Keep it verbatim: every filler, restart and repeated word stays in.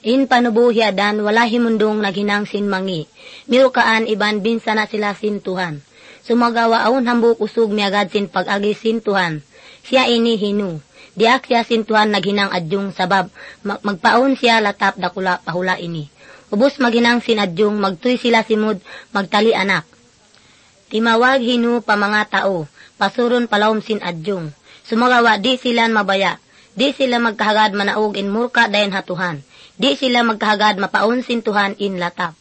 In panubuhya dan wala himundong naghinang sinmangi. Mirukaan iban binsa na sila sintuhan. Sumagawa awon hambuk usog miagad sin pag-agi sintuhan. Siya ini hinu. Diak siya sintuhan naghinang adyong sabab. Mag- magpaon siya latap dakula pahula ini. Ubos maghinang sinadyong magtuy sila simud magtali anak. Timawag hinu pa mga tao. Pasuron palawom sin adyong. Sumagawa di sila mabaya. Di sila magkahagad manaog in murka dayon hatuhan. Di sila magkahagad mapaon sintuhan in latap.